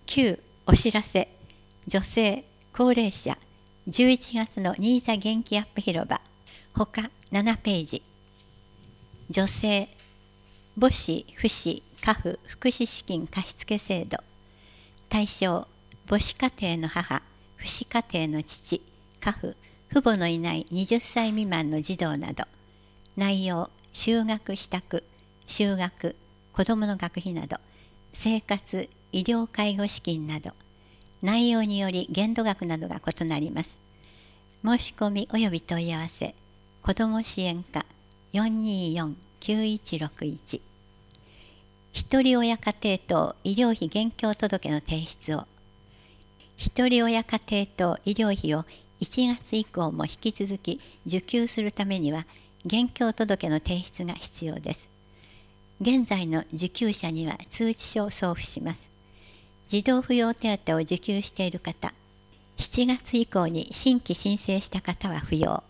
9お知らせ女性高齢者11月のニーサ元気アップ広場ほか7ページ女性母子父子家父福祉資金貸付制度対象母子家庭の母父子家庭の父家父父母のいない20歳未満の児童など内容就学支度就学子どもの学費など生活医療介護資金など内容により限度額などが異なります。申し込み及び問い合わせ子ども支援課 424-9161 ひとり親家庭等医療費現況届の提出をひとり親家庭等医療費を1月以降も引き続き受給するためには現況届の提出が必要です。現在の受給者には通知書を送付します。児童扶養手当を受給している方、7月以降に新規申請した方は不要。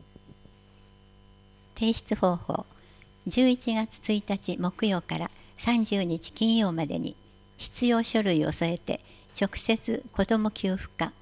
提出方法、11月1日木曜から30日金曜までに必要書類を添えて直接子ども給付課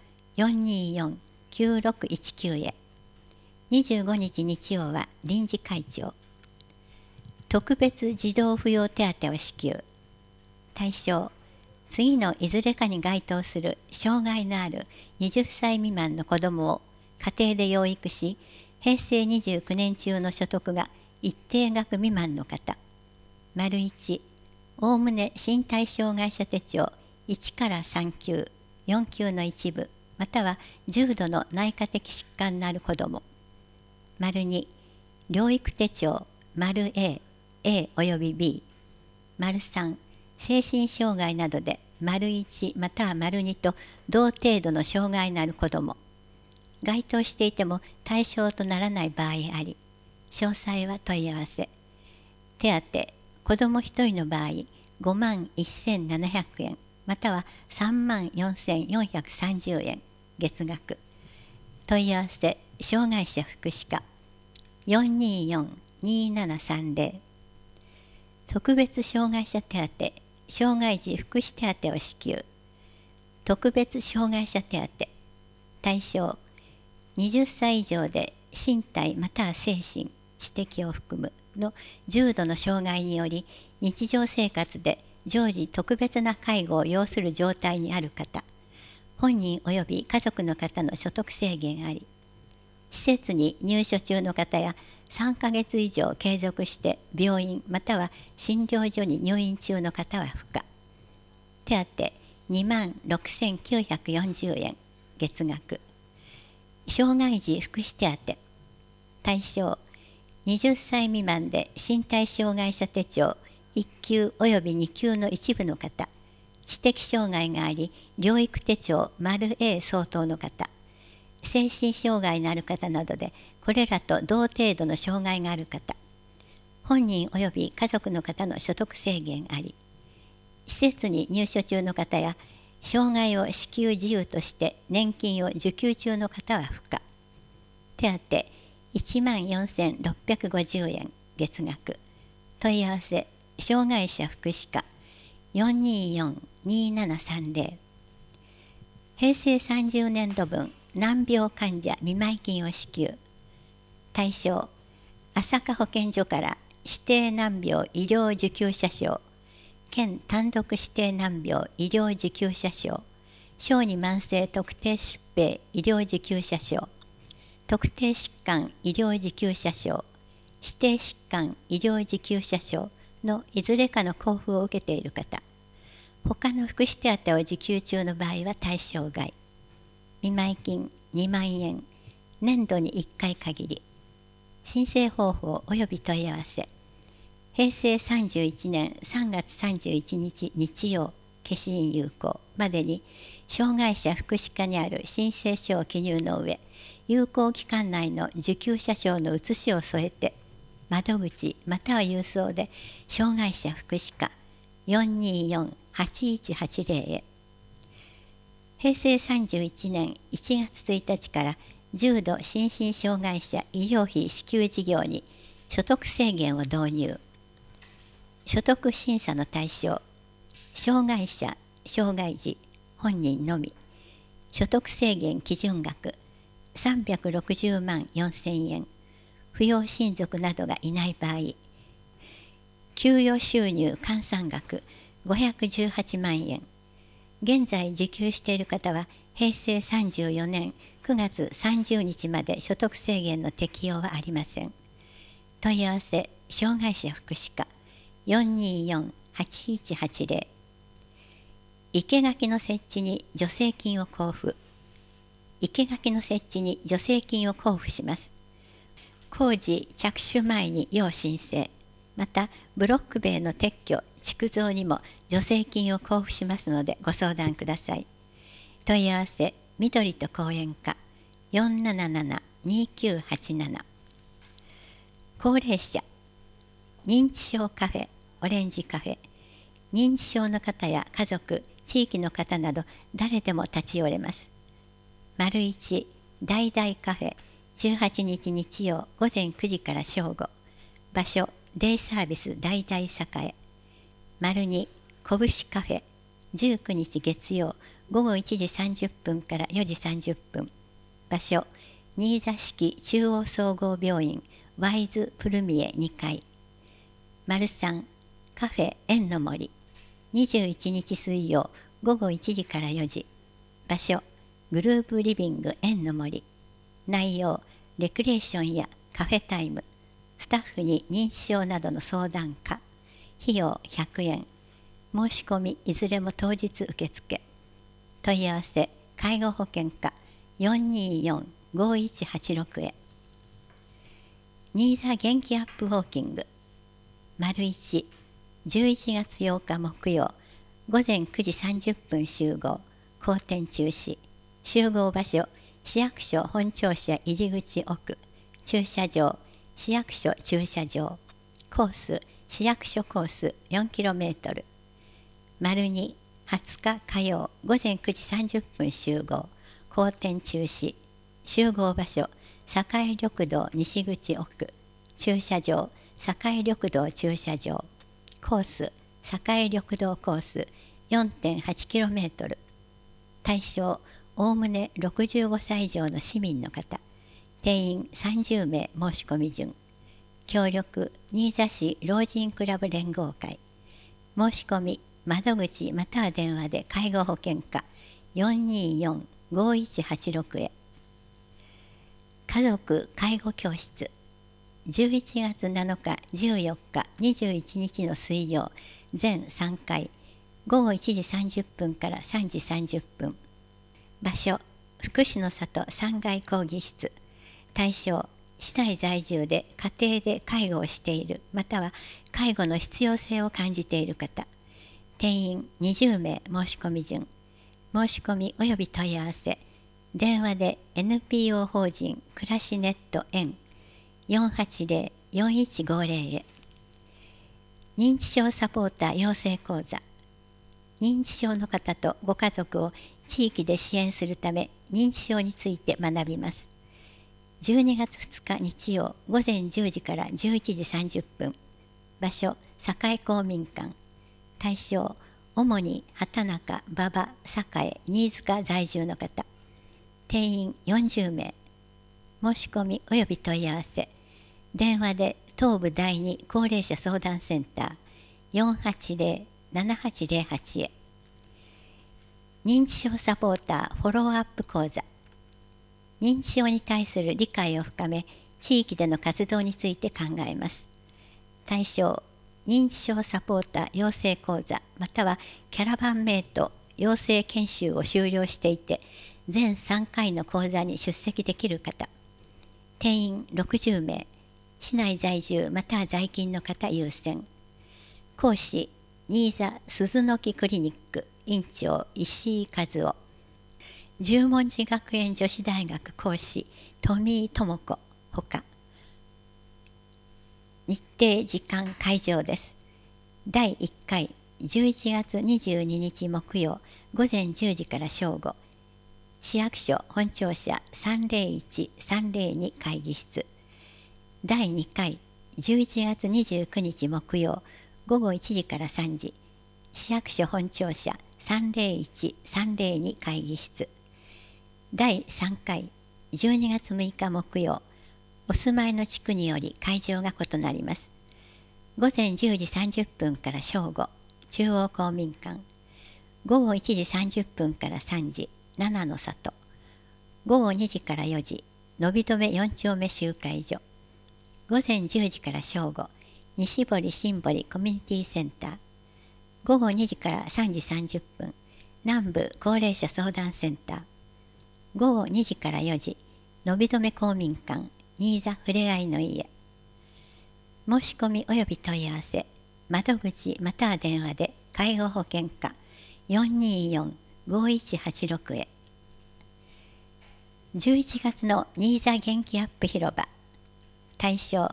424-9619 へ。25日日曜は臨時会長。特別児童扶養手当を支給。対象、次のいずれかに該当する障害のある20歳未満の子どもを家庭で養育し、平成29年中の所得が一定額未満の方。丸1、おおむね身体障害者手帳1から3級、4級の一部、または重度の内科的疾患のある子ども。丸2、療育手帳丸 A、A および B。丸3、精神障害などで丸1または丸2と同程度の障害のある子ども。該当していても対象とならない場合あり、詳細は問い合わせ。手当、子ども1人の場合、51,700円、または34,430円、月額。問い合わせ、障害者福祉課、424-2730。特別障害者手当、障害児福祉手当を支給。特別障害者手当。対象、20歳以上で身体または精神、知的を含むの重度の障害により日常生活で常時特別な介護を要する状態にある方、本人及び家族の方の所得制限あり、施設に入所中の方や3ヶ月以上継続して病院または診療所に入院中の方は不可。手当26,940円、月額。障害児福祉手当。対象、20歳未満で身体障害者手帳1級および2級の一部の方、知的障害があり療育手帳丸 A 相当の方、精神障害のある方などでこれらと同程度の障害がある方、本人及び家族の方の所得制限あり、施設に入所中の方や障害を支給事由として年金を受給中の方は不可。手当14,650円、月額。問い合わせ、障害者福祉課 424-2730。平成30年度分難病患者見舞金を支給。対象、朝霞保健所から指定難病医療受給者証、県単独指定難病医療受給者証、小児慢性特定疾病医療受給者証、特定疾患医療受給者証、指定疾患医療受給者証のいずれかの交付を受けている方、他の福祉手当を受給中の場合は対象外。見舞金2万円、年度に1回限り。申請方法及び問い合わせ。平成31年3月31日日曜、消印有効までに障害者福祉課にある申請書を記入の上、有効期間内の受給者証の写しを添えて、窓口または郵送で障害者福祉課 424-8180 へ。平成31年1月1日から重度心身障害者医療費支給事業に所得制限を導入。所得審査の対象、障害者、障害児、 本人のみ。所得制限基準額360万4000円。扶養親族などがいない場合、給与収入換算額518万円。現在受給している方は平成34年9月30日まで所得制限の適用はありません。問い合わせ障害者福祉課 424-8180。 生垣の設置に助成金を交付。生垣の設置に助成金を交付します。工事着手前に要申請。またブロック塀の撤去築造にも助成金を交付しますのでご相談ください。問い合わせ緑と講演課 477-2987。 高齢者認知症カフェオレンジカフェ。認知症の方や家族地域の方など誰でも立ち寄れます。丸一大々カフェ18日日曜午前9時から正午。場所デイサービス大々栄。丸二こぶしカフェ19日月曜午後1時30分から4時30分。場所新座敷中央総合病院ワイズプルミエ2階。丸三カフェ縁の森21日水曜午後1時から4時。場所グループリビング縁の森。内容レクリエーションやカフェタイム。スタッフに認知症などの相談可。費用100円。申し込みいずれも当日受付。問い合わせ介護保険課 424-5186 へ。新座元気アップウォーキング丸一11月8日木曜午前9時30分集合。後転中止。集合場所市役所本庁舎入り口奥。駐車場市役所駐車場。コース市役所コース 4km。丸二20日火曜午前9時30分集合。後転中止。集合場所栄緑道西口奥。駐車場栄緑道駐車場。コース栄緑道コース 4.8km。対象おおむね65歳以上の市民の方。定員30名申し込み順。協力新座市老人クラブ連合会。申し込み窓口または電話で介護保険課 424-5186 へ。家族介護教室11月7日14日21日の水曜全3回。午後1時30分から3時30分。場所福祉の里3階講義室。対象市内在住で家庭で介護をしているまたは介護の必要性を感じている方。定員20名申し込み順。申し込みおよび問い合わせ電話で NPO 法人暮らしネット園 480-4150 へ。認知症サポーター養成講座。認知症の方とご家族を地域で支援するため認知症について学びます。12月2日日曜午前10時から11時30分。場所栄公民館。対象主に畑中、馬場、栄、新塚在住の方。定員40名。申し込みおよび問い合わせ電話で東部第2高齢者相談センター 480-7808 へ。認知症サポーターフォローアップ講座。認知症に対する理解を深め地域での活動について考えます。対象認知症サポーター養成講座またはキャラバンメイト養成研修を修了していて全3回の講座に出席できる方。定員60名。市内在住または在勤の方優先。講師新座鈴の木クリニック院長石井和夫。十文字学園女子大学講師富井智子ほか。日程時間会場です。第1回11月22日木曜午前10時から正午。市役所本庁舎301-302会議室。第2回11月29日木曜午後1時から3時。市役所本庁舎 301-302会議室。第3回12月6日木曜、お住まいの地区により会場が異なります。午前10時30分から正午、中央公民館。午後1時30分から3時、七の里。午後2時から4時、のびとめ4丁目集会所。午前10時から正午、西堀新堀コミュニティセンター。午後2時から3時30分、南部高齢者相談センター。午後2時から4時、のびとめ公民館、新座ふれあいの家。申し込み及び問い合わせ、窓口または電話で介護保険課 424-5186 へ。11月の新座元気アップ広場。対象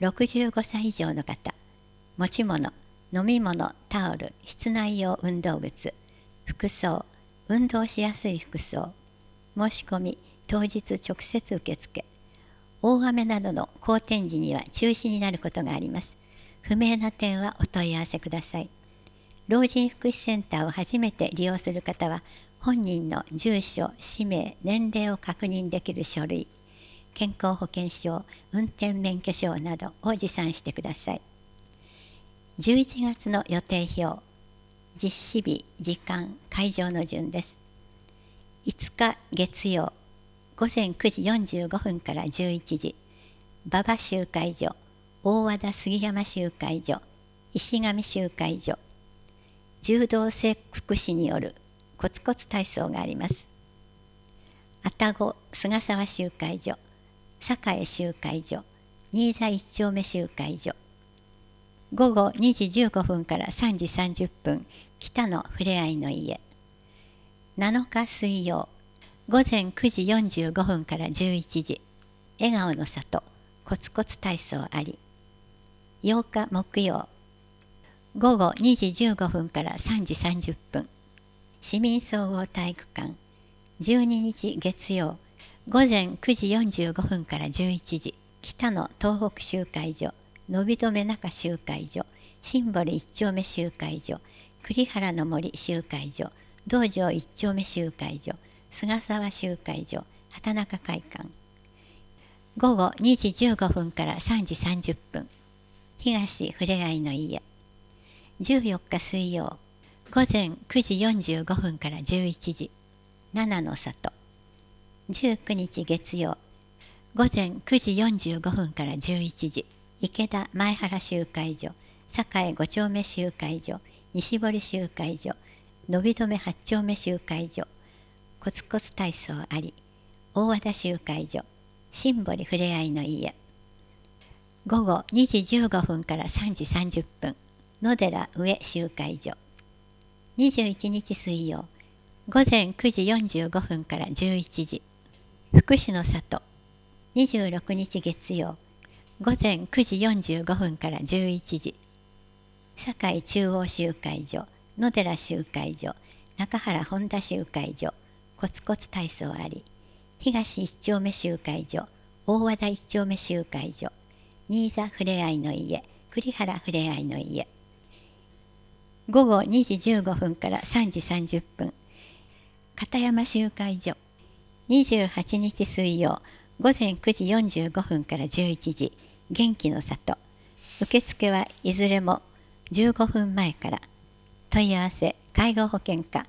65歳以上の方。持ち物、飲み物、タオル、室内用運動靴。服装、運動しやすい服装。申し込み当日直接受付。大雨などの好天時には中止になることがあります。不明な点はお問い合わせください。老人福祉センターを初めて利用する方は、本人の住所、氏名、年齢を確認できる書類、健康保険証、運転免許証などを持参してください。11月の予定表、実施日、時間、会場の順です。5日月曜、午前9時45分から11時、馬場集会所、大和田杉山集会所、石上集会所。柔道整復師によるコツコツ体操があります。愛宕菅沢集会所、栄集会所、新座一丁目集会所。午後2時15分から3時30分、北のふれあいの家。7日水曜、午前9時45分から11時、笑顔の里、コツコツ体操あり。8日木曜、午後2時15分から3時30分、市民総合体育館。12日月曜、午前9時45分から11時、北の東北集会所、のびとめ中集会所、新堀一丁目集会所、栗原の森集会所、道場一丁目集会所、菅沢集会所、畑中会館。午後2時15分から3時30分、東ふれあいの家。14日水曜、午前9時45分から11時、七の里。19日月曜、午前9時45分から11時、池田前原集会所、栄5丁目集会所、西堀集会所、のびとめ8丁目集会所。コツコツ体操あり。大和田集会所、新堀ふれあいの家。午後2時15分から3時30分、野寺上集会所。21日水曜、午前9時45分から11時、福祉の里。26日月曜、午前9時45分から11時、堺中央集会所、野寺集会所、中原本田集会所。コツコツ体操あり。東一丁目集会所、大和田一丁目集会所、新座ふれあいの家、栗原ふれあいの家。午後2時15分から3時30分、片山集会所。28日水曜、午前9時45分から11時、元気の里。受付はいずれも15分前から。問い合わせ、介護保険課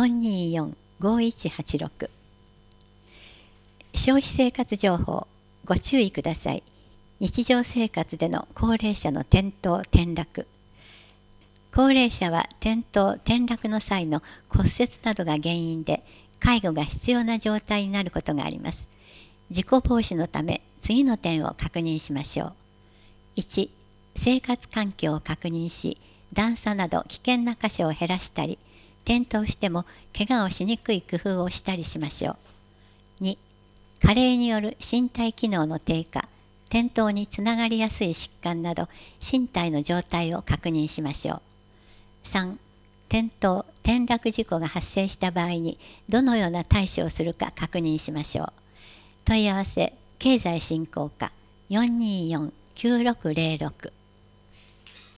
424-5186。消費生活情報、ご注意ください。日常生活での高齢者の転倒・転落。高齢者は転倒・転落の際の骨折などが原因で介護が必要な状態になることがあります。事故防止のため次の点を確認しましょう。1、生活環境を確認し、段差など危険な箇所を減らしたり、転倒しても怪我をしにくい工夫をしたりしましょう。2、加齢による身体機能の低下、転倒につながりやすい疾患など身体の状態を確認しましょう。3、転倒・転落事故が発生した場合にどのような対処をするか確認しましょう。問い合わせ、経済振興課 424-9606。